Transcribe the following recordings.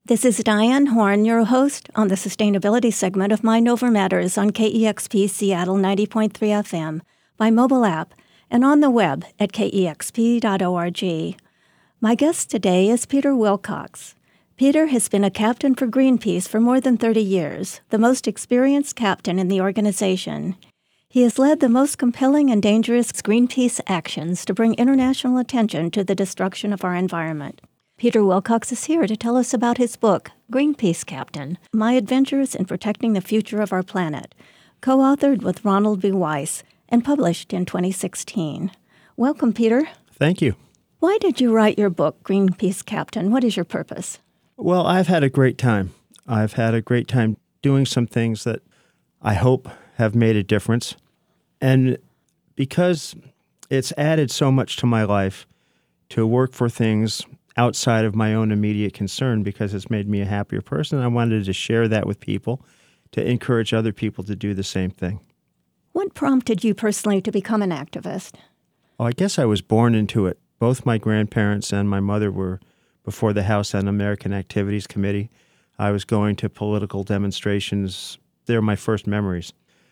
This is Diane Horn, your host on the sustainability segment of Mind Over Matters on KEXP Seattle 90.3 FM, by mobile app, and on the web at kexp.org. My guest today is Peter Wilcox. Peter has been a captain for Greenpeace for more than 30 years, the most experienced captain in the organization. He has led the most compelling and dangerous Greenpeace actions to bring international attention to the destruction of our environment. Peter Wilcox is here to tell us about his book, Greenpeace Captain, My Adventures in Protecting the Future of Our Planet, co-authored with Ronald B. Weiss and published in 2016. Welcome, Peter. Thank you. Why did you write your book, Greenpeace Captain? What is your purpose? Well, I've had a great time. I've had a great time doing some things that I hope have made a difference. And because it's added so much to my life to work for things outside of my own immediate concern, because it's made me a happier person, I wanted to share that with people, to encourage other people to do the same thing. What prompted you personally to become an activist? Oh, I guess I was born into it. Both my grandparents and my mother were before the House Un-American Activities Committee. I was going to political demonstrations. They're my first memories.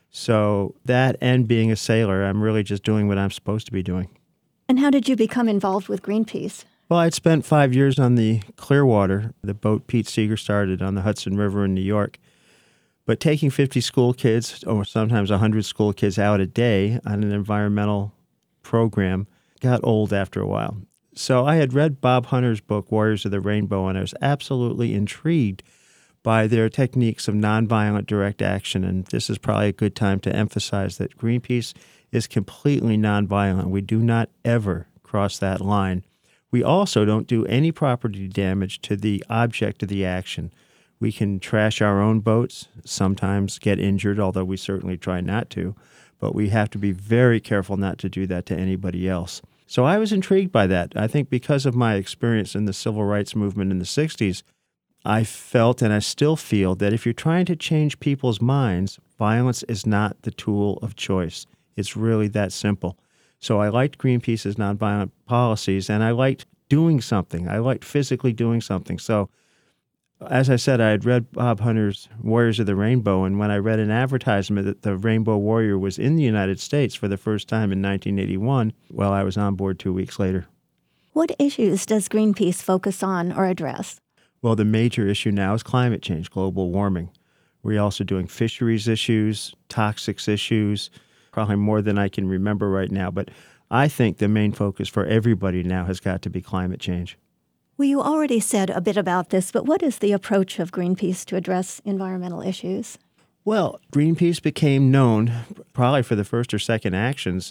So that and being a sailor, I'm really just doing what I'm supposed to be doing. And how did you become involved with Greenpeace? Well, I'd spent 5 years on the Clearwater, the boat Pete Seeger started on the Hudson River in New York. But taking 50 school kids, or sometimes 100 school kids out a day on an environmental program got old after a while. So I had read Bob Hunter's book, Warriors of the Rainbow, and I was absolutely intrigued by their techniques of nonviolent direct action. And this is probably a good time to emphasize that Greenpeace is completely nonviolent. We do not ever cross that line. We also don't do any property damage to the object of the action. We can trash our own boats, sometimes get injured, although we certainly try not to, but we have to be very careful not to do that to anybody else. So I was intrigued by that. I think because of my experience in the civil rights movement in the 60s, I felt and I still feel that if you're trying to change people's minds, violence is not the tool of choice. It's really that simple. So I liked Greenpeace's nonviolent policies, and I liked doing something. I liked physically doing something. So as I said, I had read Bob Hunter's Warriors of the Rainbow, and when I read an advertisement that the Rainbow Warrior was in the United States for the first time in 1981, well, I was on board 2 weeks later. What issues does Greenpeace focus on or address? Well, the major issue now is climate change, global warming. We're also doing fisheries issues, toxics issues, probably more than I can remember right now. But I think the main focus for everybody now has got to be climate change. Well, you already said a bit about this, but what is the approach of Greenpeace to address environmental issues? Well, Greenpeace became known probably for the first or second actions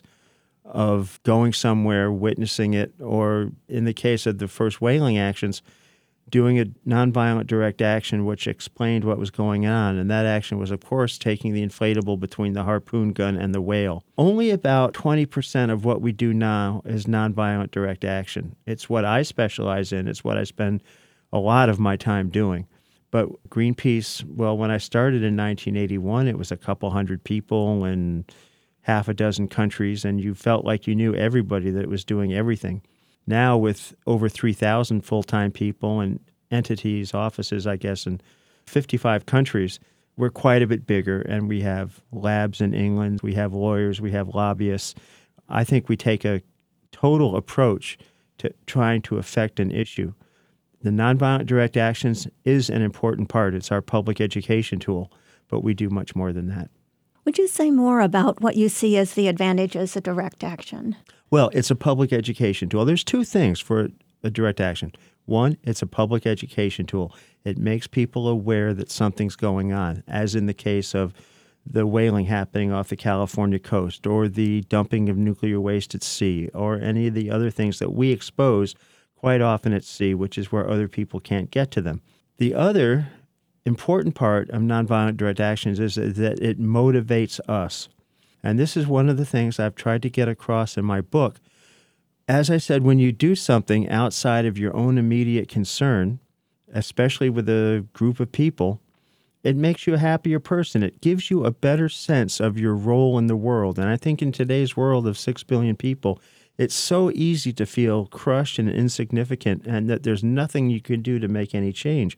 of going somewhere, witnessing it, or in the case of the first whaling actions, doing a nonviolent direct action which explained what was going on. And that action was, of course, taking the inflatable between the harpoon gun and the whale. Only about 20% of what we do now is nonviolent direct action. It's what I specialize in. It's what I spend a lot of my time doing. But Greenpeace, well, when I started in 1981, it was a couple hundred people in half a dozen countries, and you felt like you knew everybody that was doing everything. Now, with over 3,000 full-time people and entities, offices, I guess, in 55 countries, we're quite a bit bigger, and we have labs in England, we have lawyers, we have lobbyists. I think we take a total approach to trying to affect an issue. The nonviolent direct actions is an important part. It's our public education tool, but we do much more than that. Would you say more about what you see as the advantages of direct action? Well, it's a public education tool. There's two things for a direct action. One, it's a public education tool. It makes people aware that something's going on, as in the case of the whaling happening off the California coast, or the dumping of nuclear waste at sea, or any of the other things that we expose quite often at sea, which is where other people can't get to them. The other important part of nonviolent direct actions is that it motivates us. And this is one of the things I've tried to get across in my book. As I said, when you do something outside of your own immediate concern, especially with a group of people, it makes you a happier person. It gives you a better sense of your role in the world. And I think in today's world of 6 billion people, it's so easy to feel crushed and insignificant and that there's nothing you can do to make any change.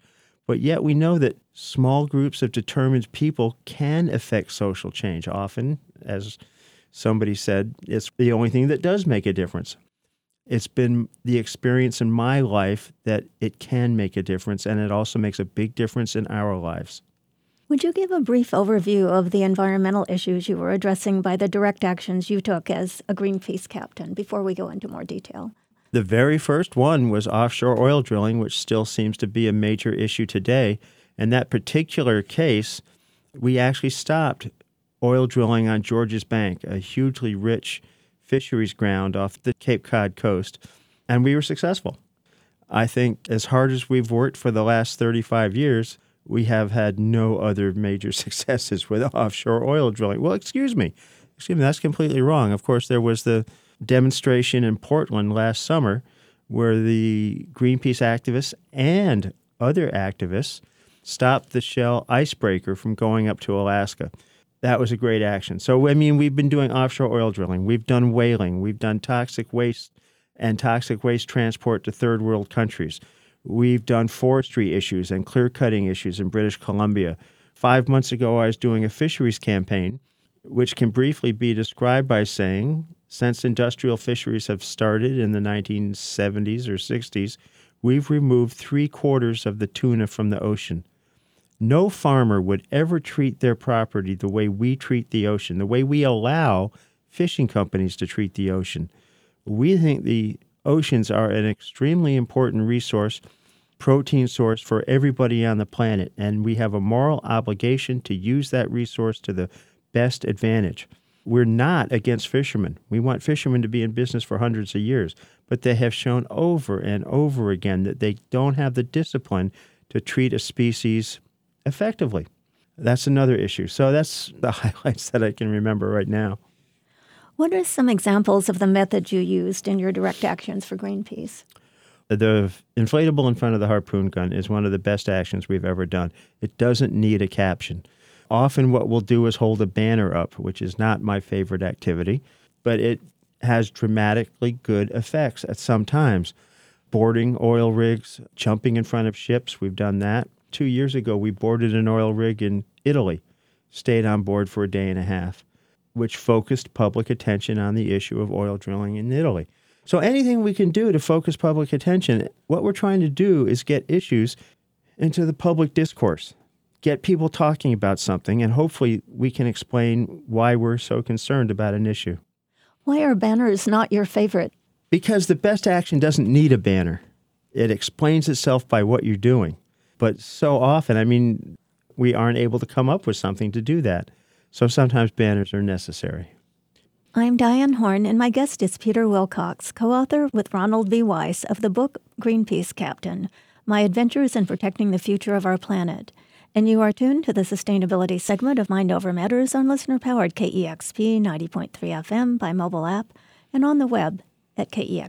But yet we know that small groups of determined people can affect social change. Often, as somebody said, it's the only thing that does make a difference. It's been the experience in my life that it can make a difference, and it also makes a big difference in our lives. Would you give a brief overview of the environmental issues you were addressing by the direct actions you took as a Greenpeace captain before we go into more detail? The very first one was offshore oil drilling, which still seems to be a major issue today. In that particular case, we actually stopped oil drilling on Georges Bank, a hugely rich fisheries ground off the Cape Cod coast, and we were successful. I think as hard as we've worked for the last 35 years, we have had no other major successes with offshore oil drilling. Well, excuse me, that's completely wrong. Of course, there was the demonstration in Portland last summer where the Greenpeace activists and other activists stopped the Shell icebreaker from going up to Alaska. That was a great action. So, I mean, we've been doing offshore oil drilling. We've done whaling. We've done toxic waste and toxic waste transport to third world countries. We've done forestry issues and clear-cutting issues in British Columbia. 5 months ago, I was doing a fisheries campaign, which can briefly be described by saying, since industrial fisheries have started in the 1970s or 60s, we've removed 3/4 of the tuna from the ocean. No farmer would ever treat their property the way we treat the ocean, the way we allow fishing companies to treat the ocean. We think the oceans are an extremely important resource, protein source for everybody on the planet, and we have a moral obligation to use that resource to the best advantage. We're not against fishermen. We want fishermen to be in business for hundreds of years, but they have shown over and over again that they don't have the discipline to treat a species effectively. That's another issue. So that's the highlights that I can remember right now. What are some examples of the methods you used in your direct actions for Greenpeace? The inflatable in front of the harpoon gun is one of the best actions we've ever done. It doesn't need a caption. Often what we'll do is hold a banner up, which is not my favorite activity, but it has dramatically good effects at some times. Boarding oil rigs, jumping in front of ships, we've done that. 2 years ago, we boarded an oil rig in Italy, stayed on board for a day and a half, which focused public attention on the issue of oil drilling in Italy. So anything we can do to focus public attention, what we're trying to do is get issues into the public discourse, get people talking about something, and hopefully we can explain why we're so concerned about an issue. Why are banners not your favorite? Because the best action doesn't need a banner. It explains itself by what you're doing. But so often, I mean, we aren't able to come up with something to do that. So sometimes banners are necessary. I'm Diane Horn, and my guest is Peter Wilcox, co-author with Ronald V. Weiss of the book Greenpeace Captain, My Adventures in Protecting the Future of Our Planet. And you are tuned to the sustainability segment of Mind Over Matters on listener-powered KEXP 90.3 FM by mobile app and on the web at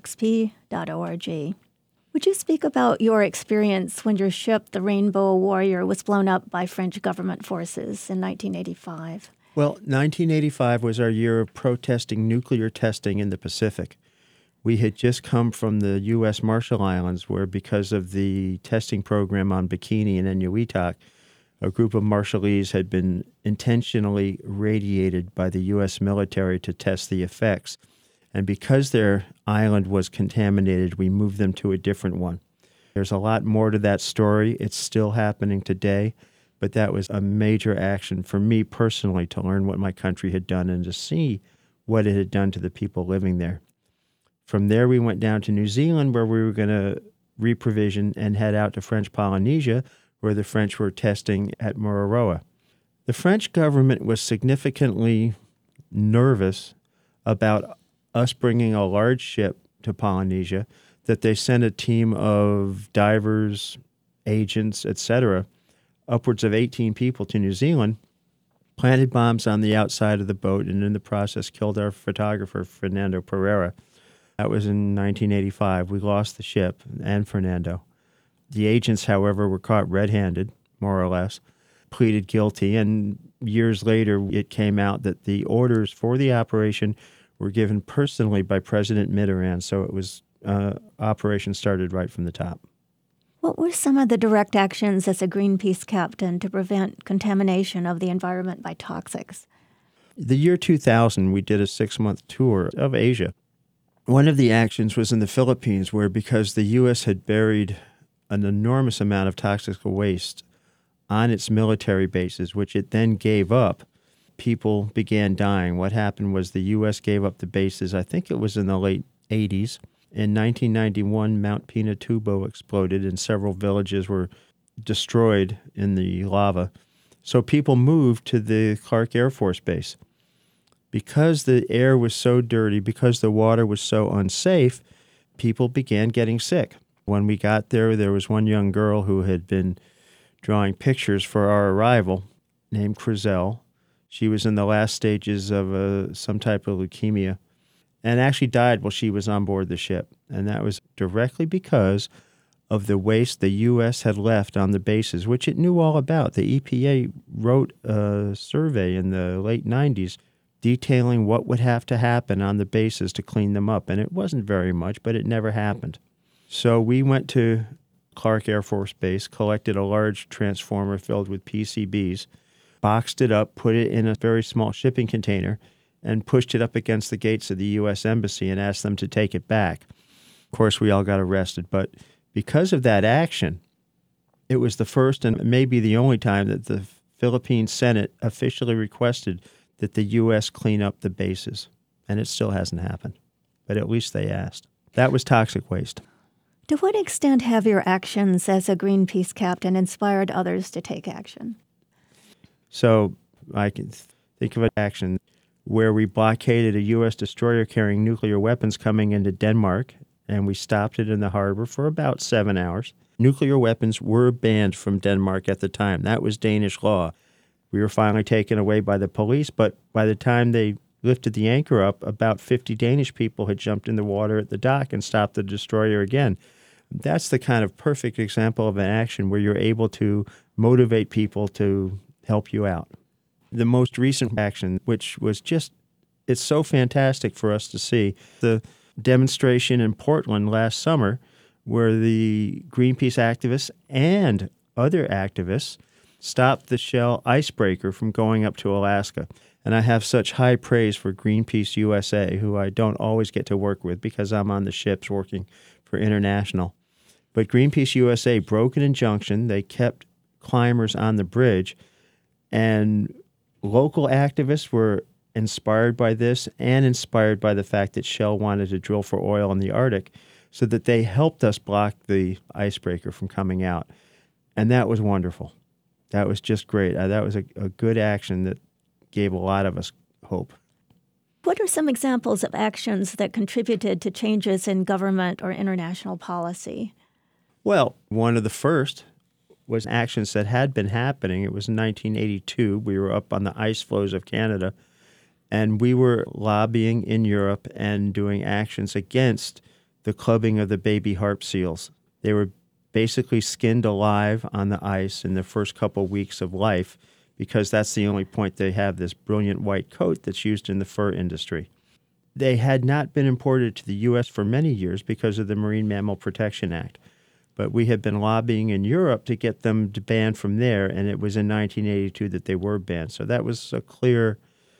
kexp.org. Would you speak about your experience when your ship, the Rainbow Warrior, was blown up by French government forces in 1985? Well, 1985 was our year of protesting nuclear testing in the Pacific. We had just come from the U.S. Marshall Islands, where because of the testing program on Bikini and Enuitak, a group of Marshallese had been intentionally radiated by the U.S. military to test the effects. And because their island was contaminated, we moved them to a different one. There's a lot more to that story. It's still happening today, but that was a major action for me personally to learn what my country had done and to see what it had done to the people living there. From there, we went down to New Zealand, where we were going to reprovision and head out to French Polynesia, where the French were testing at Mururoa. The French government was significantly nervous about us bringing a large ship to Polynesia, that they sent a team of divers, agents, etc., upwards of 18 people to New Zealand, planted bombs on the outside of the boat, and in the process killed our photographer, Fernando Pereira. That was in 1985. We lost the ship and Fernando. The agents, however, were caught red-handed, more or less, pleaded guilty, and years later it came out that the orders for the operation were given personally by President Mitterrand, so it was operation started right from the top. What were some of the direct actions as a Greenpeace captain to prevent contamination of the environment by toxics? The year 2000, we did a 6-month tour of Asia. One of the actions was in the Philippines, where because the U.S. had buried an enormous amount of toxic waste on its military bases, which it then gave up, people began dying. What happened was the U.S. gave up the bases, I think it was in the late 80s. In 1991, Mount Pinatubo exploded and several villages were destroyed in the lava. So people moved to the Clark Air Force Base. Because the air was so dirty, because the water was so unsafe, people began getting sick. When we got there, there was one young girl who had been drawing pictures for our arrival named Crizel. She was in the last stages of some type of leukemia and actually died while she was on board the ship. And that was directly because of the waste the U.S. had left on the bases, which it knew all about. The EPA wrote a survey in the late 90s detailing what would have to happen on the bases to clean them up. And it wasn't very much, but it never happened. So we went to Clark Air Force Base, collected a large transformer filled with PCBs, boxed it up, put it in a very small shipping container, and pushed it up against the gates of the U.S. Embassy and asked them to take it back. Of course, we all got arrested, but because of that action, it was the first and maybe the only time that the Philippine Senate officially requested that the U.S. clean up the bases, and it still hasn't happened, but at least they asked. That was toxic waste. To what extent have your actions as a Greenpeace captain inspired others to take action? So I can think of an action where we blockaded a U.S. destroyer carrying nuclear weapons coming into Denmark, and we stopped it in the harbor for about 7 hours. Nuclear weapons were banned from Denmark at the time. That was Danish law. We were finally taken away by the police, but by the time they lifted the anchor up, about 50 Danish people had jumped in the water at the dock and stopped the destroyer again. That's the kind of perfect example of an action where you're able to motivate people to help you out. The most recent action, which was just, it's so fantastic for us to see, the demonstration in Portland last summer where the Greenpeace activists and other activists stopped the Shell icebreaker from going up to Alaska. And I have such high praise for Greenpeace USA, who I don't always get to work with because I'm on the ships working for International. But Greenpeace USA broke an injunction. They kept climbers on the bridge, and local activists were inspired by this and inspired by the fact that Shell wanted to drill for oil in the Arctic, so that they helped us block the icebreaker from coming out. And that was wonderful. That was just great. That was a good action that gave a lot of us hope. What are some examples of actions that contributed to changes in government or international policy? Well, one of the first was actions that had been happening. It was in 1982. We were up on the ice floes of Canada, and we were lobbying in Europe and doing actions against the clubbing of the baby harp seals. They were basically skinned alive on the ice in the first couple weeks of life because that's the only point they have this brilliant white coat that's used in the fur industry. They had not been imported to the U.S. for many years because of the Marine Mammal Protection Act. But we had been lobbying in Europe to get them to ban from there, and it was in 1982 that they were banned. So that was a clear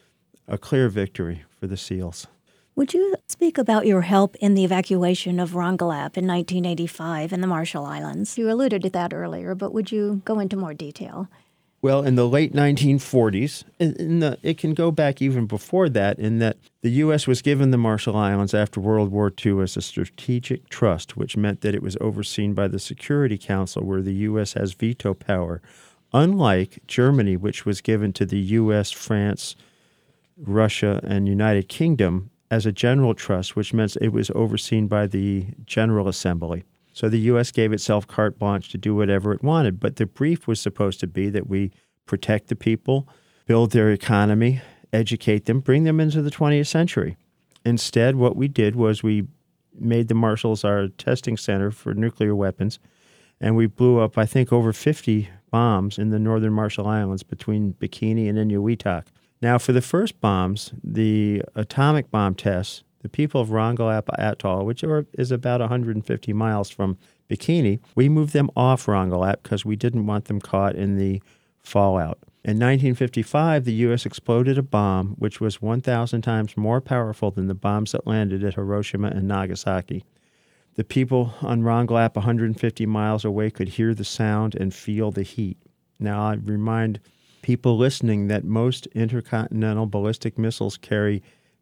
victory for the seals. Would you speak about your help in the evacuation of Rongelap in 1985 in the Marshall Islands? You alluded to that earlier, but would you go into more detail? Well, in the late 1940s, it can go back even before that, in that the U.S. was given the Marshall Islands after World War II as a strategic trust, which meant that it was overseen by the Security Council, where the U.S. has veto power, unlike Germany, which was given to the U.S., France, Russia, and United Kingdom as a general trust, which meant it was overseen by the General Assembly. So the U.S. gave itself carte blanche to do whatever it wanted. But the brief was supposed to be that we protect the people, build their economy, educate them, bring them into the 20th century. Instead, what we did was we made the Marshalls our testing center for nuclear weapons, and we blew up, I think, over 50 bombs in the northern Marshall Islands between Bikini and Inuitak. Now, for the first bombs, the atomic bomb tests, the people of Rongelap Atoll, which is about 150 miles from Bikini, we moved them off Rongelap because we didn't want them caught in the fallout. In 1955, the U.S. exploded a bomb which was 1,000 times more powerful than the bombs that landed at Hiroshima and Nagasaki. The people on Rongelap 150 miles away could hear the sound and feel the heat. Now, I remind people listening that most intercontinental ballistic missiles carry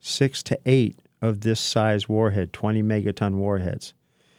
6 to 8 of this size warhead, 20 megaton warheads.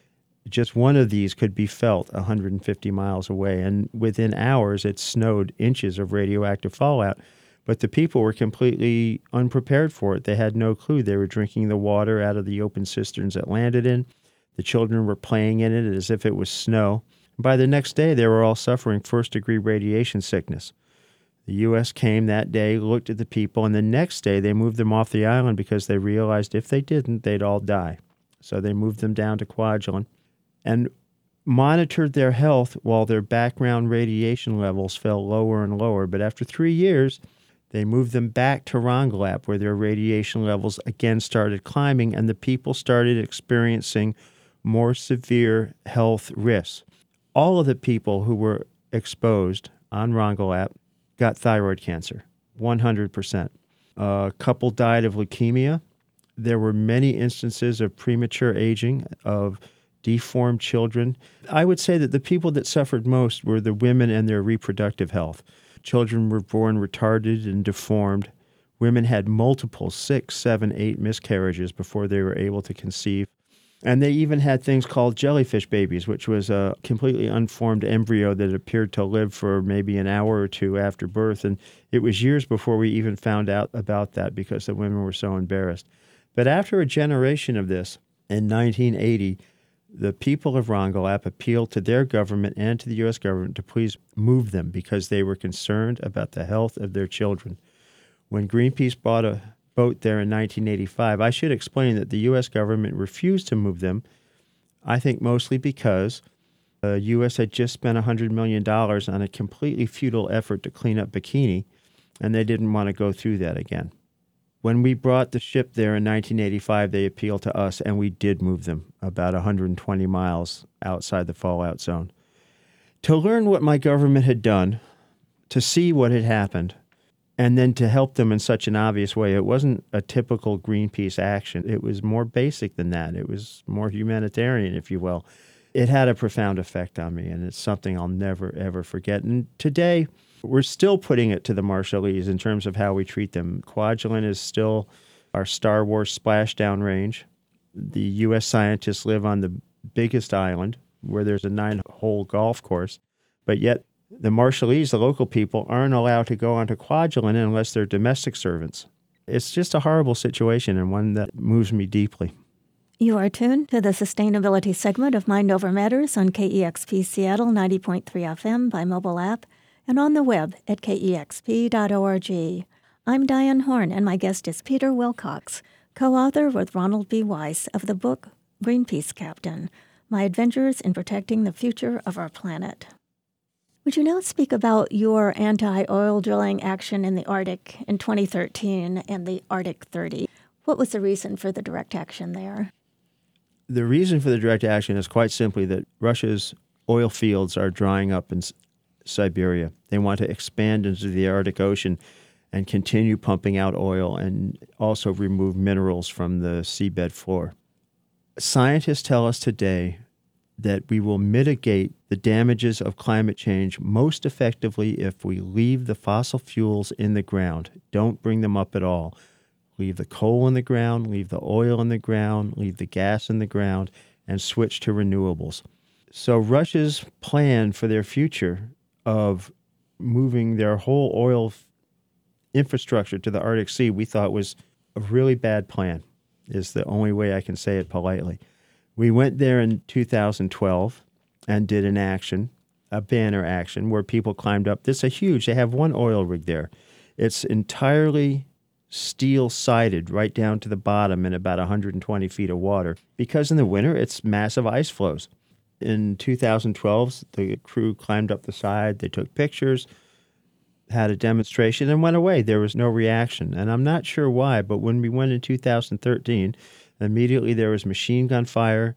Just one of these could be felt 150 miles away, and within hours it snowed inches of radioactive fallout. But the people were completely unprepared for it. They had no clue. They were drinking the water out of the open cisterns it landed in. The children were playing in it as if it was snow. By the next day, they were all suffering first-degree radiation sickness. The U.S. came that day, looked at the people, and the next day they moved them off the island because they realized if they didn't, they'd all die. So they moved them down to Kwajalein and monitored their health while their background radiation levels fell lower and lower. But after 3 years, they moved them back to Rongelap, where their radiation levels again started climbing, and the people started experiencing more severe health risks. All of the people who were exposed on Rongelap got thyroid cancer, 100%. A couple died of leukemia. There were many instances of premature aging, of deformed children. I would say that the people that suffered most were the women and their reproductive health. Children were born retarded and deformed. Women had multiple 6, 7, 8 miscarriages before they were able to conceive. And they even had things called jellyfish babies, which was a completely unformed embryo that appeared to live for maybe an hour or two after birth. And it was years before we even found out about that because the women were so embarrassed. But after a generation of this, in 1980, the people of Rongelap appealed to their government and to the U.S. government to please move them because they were concerned about the health of their children. When Greenpeace bought a boat there in 1985, I should explain that the U.S. government refused to move them, I think mostly because the U.S. had just spent $100 million on a completely futile effort to clean up Bikini, and they didn't want to go through that again. When we brought the ship there in 1985, they appealed to us, and we did move them about 120 miles outside the fallout zone. To learn what my government had done, to see what had happened, and then to help them in such an obvious way, it wasn't a typical Greenpeace action. It was more basic than that. It was more humanitarian, if you will. It had a profound effect on me, and it's something I'll never, ever forget. And today, we're still putting it to the Marshallese in terms of how we treat them. Kwajalein is still our Star Wars splashdown range. The U.S. scientists live on the biggest island where there's a 9-hole golf course, but yet the Marshallese, the local people, aren't allowed to go onto Kwajalein unless they're domestic servants. It's just a horrible situation and one that moves me deeply. You are tuned to the sustainability segment of Mind Over Matters on KEXP Seattle 90.3 FM by mobile app and on the web at kexp.org. I'm Diane Horn, and my guest is Peter Wilcox, co-author with Ronald B. Weiss of the book Greenpeace Captain, My Adventures in Protecting the Future of Our Planet. Would you now speak about your anti-oil drilling action in the Arctic in 2013 and the Arctic 30? What was the reason for the direct action there? The reason for the direct action is quite simply that Russia's oil fields are drying up in Siberia. They want to expand into the Arctic Ocean and continue pumping out oil and also remove minerals from the seabed floor. Scientists tell us today that we will mitigate the damages of climate change most effectively if we leave the fossil fuels in the ground. Don't bring them up at all. Leave the coal in the ground, leave the oil in the ground, leave the gas in the ground, and switch to renewables. So Russia's plan for their future of moving their whole oil infrastructure to the Arctic Sea, we thought was a really bad plan, is the only way I can say it politely. We went there in 2012 and did an action, a banner action, where people climbed up. They have one oil rig there. It's entirely steel-sided right down to the bottom in about 120 feet of water, because in the winter it's massive ice flows. In 2012, the crew climbed up the side, they took pictures, had a demonstration, and went away. There was no reaction, and I'm not sure why, but when we went in 2013, immediately there was machine gun fire.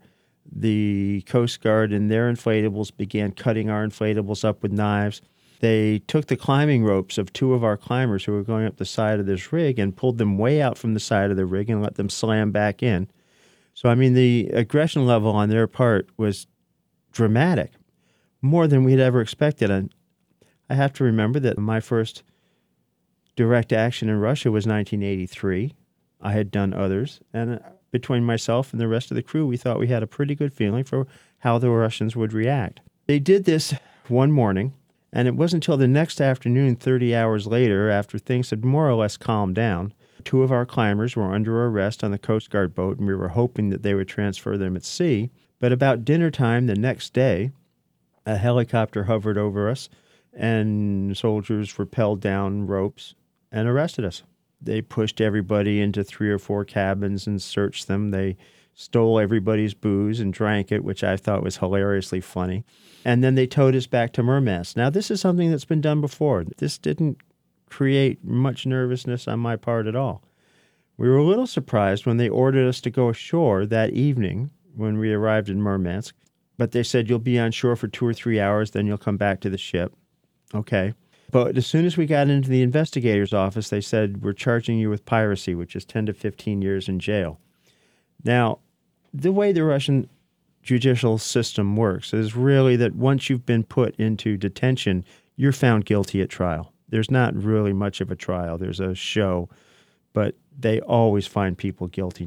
The Coast Guard and their inflatables began cutting our inflatables up with knives. They took the climbing ropes of two of our climbers who were going up the side of this rig and pulled them way out from the side of the rig and let them slam back in. So, I mean, the aggression level on their part was dramatic, more than we'd ever expected. And I have to remember that my first direct action in Russia was 1983. I had done others, and between myself and the rest of the crew, we thought we had a pretty good feeling for how the Russians would react. They did this one morning, and it wasn't until the next afternoon, 30 hours later, after things had more or less calmed down, two of our climbers were under arrest on the Coast Guard boat, and we were hoping that they would transfer them at sea. But about dinner time the next day, a helicopter hovered over us, and soldiers rappelled down ropes and arrested us. They pushed everybody into 3 or 4 cabins and searched them. They stole everybody's booze and drank it, which I thought was hilariously funny. And then they towed us back to Murmansk. Now, this is something that's been done before. This didn't create much nervousness on my part at all. We were a little surprised when they ordered us to go ashore that evening when we arrived in Murmansk. But they said, you'll be on shore for 2 or 3 hours, then you'll come back to the ship. Okay. But as soon as we got into the investigator's office, they said, we're charging you with piracy, which is 10 to 15 years in jail. Now, the way the Russian judicial system works is really that once you've been put into detention, you're found guilty at trial. There's not really much of a trial. There's a show, but they always find people guilty.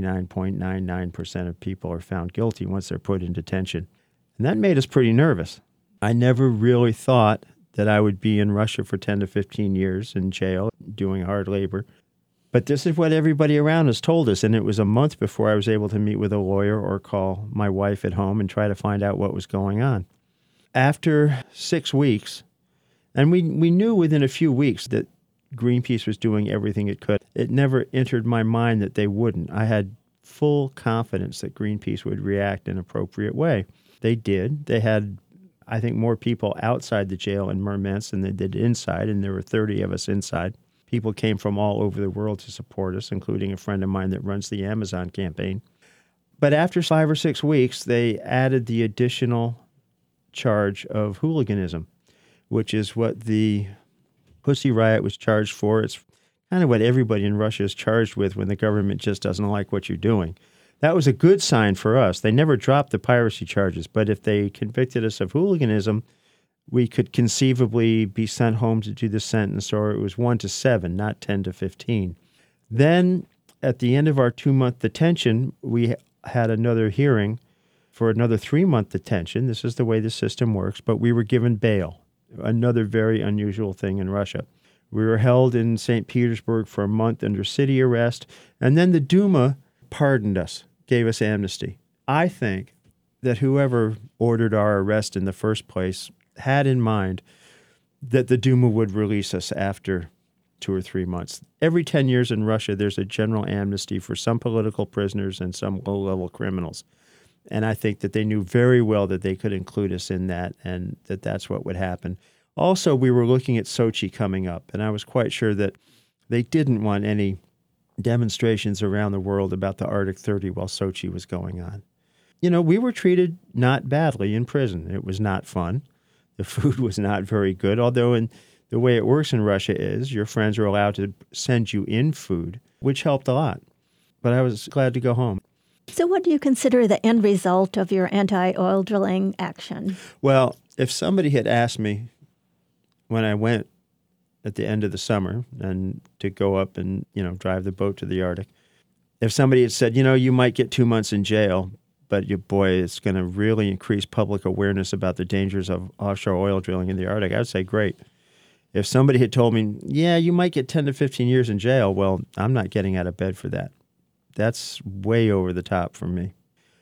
99.99% of people are found guilty once they're put in detention. And that made us pretty nervous. I never really thought that I would be in Russia for 10 to 15 years in jail doing hard labor. But this is what everybody around us told us, and it was a month before I was able to meet with a lawyer or call my wife at home and try to find out what was going on. After 6 weeks, and we knew within a few weeks that Greenpeace was doing everything it could. It never entered my mind that they wouldn't. I had full confidence that Greenpeace would react in an appropriate way. They did. They had, I think, more people outside the jail in Murmansk than they did inside, and there were 30 of us inside. People came from all over the world to support us, including a friend of mine that runs the Amazon campaign. But after 5 or 6 weeks, they added the additional charge of hooliganism, which is what the Pussy Riot was charged for. It's kind of what everybody in Russia is charged with when the government just doesn't like what you're doing. That was a good sign for us. They never dropped the piracy charges, but if they convicted us of hooliganism, we could conceivably be sent home to do the sentence, or it was 1 to 7, not 10 to 15. Then, at the end of our 2-month detention, we had another hearing for another 3-month detention. This is the way the system works, but we were given bail, another very unusual thing in Russia. We were held in St. Petersburg for a month under city arrest, and then the Duma pardoned us, gave us amnesty. I think that whoever ordered our arrest in the first place had in mind that the Duma would release us after 2 or 3 months. Every 10 years in Russia, there's a general amnesty for some political prisoners and some low-level criminals. And I think that they knew very well that they could include us in that and that that's what would happen. Also, we were looking at Sochi coming up, and I was quite sure that they didn't want any demonstrations around the world about the Arctic 30 while Sochi was going on. You know, we were treated not badly in prison. It was not fun. The food was not very good, although in the way it works in Russia is your friends are allowed to send you in food, which helped a lot. But I was glad to go home. So what do you consider the end result of your anti-oil drilling action? Well, if somebody had asked me when I went at the end of the summer and to go up and, drive the boat to the Arctic, if somebody had said, you might get 2 months in jail, but it's going to really increase public awareness about the dangers of offshore oil drilling in the Arctic, I would say, great. If somebody had told me, yeah, you might get 10 to 15 years in jail, well, I'm not getting out of bed for that. That's way over the top for me.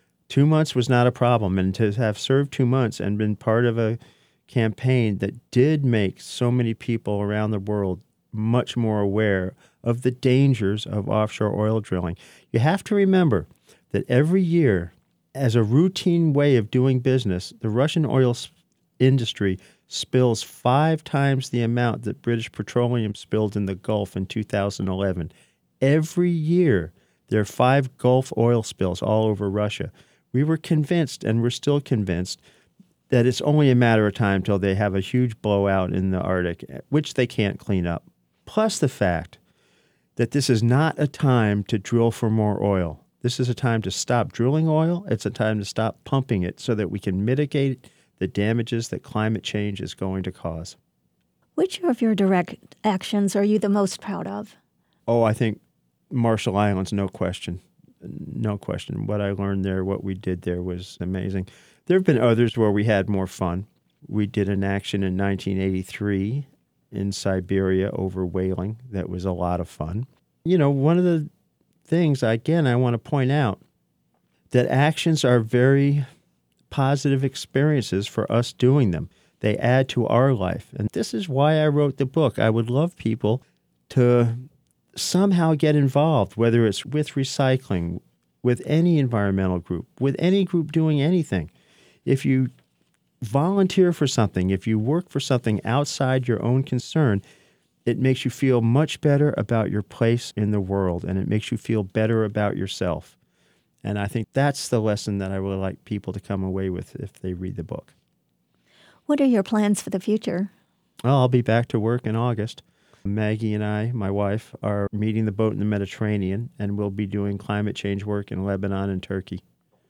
2 months was not a problem, and to have served 2 months and been part of a campaign that did make so many people around the world much more aware of the dangers of offshore oil drilling. You have to remember that every year, as a routine way of doing business, the Russian oil industry spills 5 times the amount that British Petroleum spilled in the Gulf in 2011. Every year, there are 5 Gulf oil spills all over Russia. We were convinced, and we're still convinced, that it's only a matter of time till they have a huge blowout in the Arctic, which they can't clean up. Plus the fact that this is not a time to drill for more oil. This is a time to stop drilling oil. It's a time to stop pumping it so that we can mitigate the damages that climate change is going to cause. Which of your direct actions are you the most proud of? Oh, I think Marshall Islands, no question. No question. What I learned there, what we did there was amazing. There have been others where we had more fun. We did an action in 1983 in Siberia over whaling. That was a lot of fun. You know, one of the things, again, I want to point out that actions are very positive experiences for us doing them. They add to our life. And this is why I wrote the book. I would love people to somehow get involved, whether it's with recycling, with any environmental group, with any group doing anything. If you volunteer for something, if you work for something outside your own concern, it makes you feel much better about your place in the world, and it makes you feel better about yourself. And I think that's the lesson that I would like people to come away with if they read the book. What are your plans for the future? Well, I'll be back to work in August. Maggie and I, my wife, are meeting the boat in the Mediterranean, and we'll be doing climate change work in Lebanon and Turkey.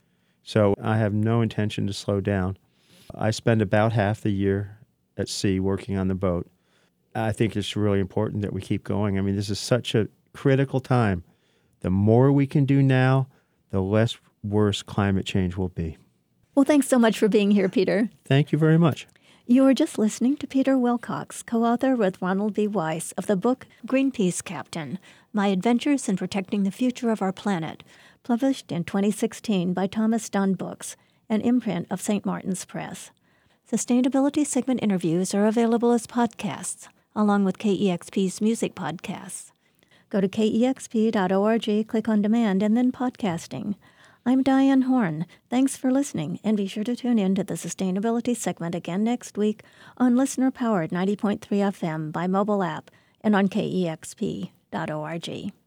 So I have no intention to slow down. I spend about half the year at sea working on the boat. I think it's really important that we keep going. I mean, this is such a critical time. The more we can do now, the less worse climate change will be. Well, thanks so much for being here, Peter. Thank you very much. You were just listening to Peter Wilcox, co-author with Ronald B. Weiss of the book Greenpeace Captain, My Adventures in Protecting the Future of Our Planet, published in 2016 by Thomas Dunn Books, an imprint of St. Martin's Press. Sustainability segment interviews are available as podcasts, along with KEXP's music podcasts. Go to kexp.org, click on Demand, and then Podcasting. I'm Diane Horn. Thanks for listening, and be sure to tune in to the Sustainability segment again next week on listener-powered 90.3 FM by mobile app and on kexp.org.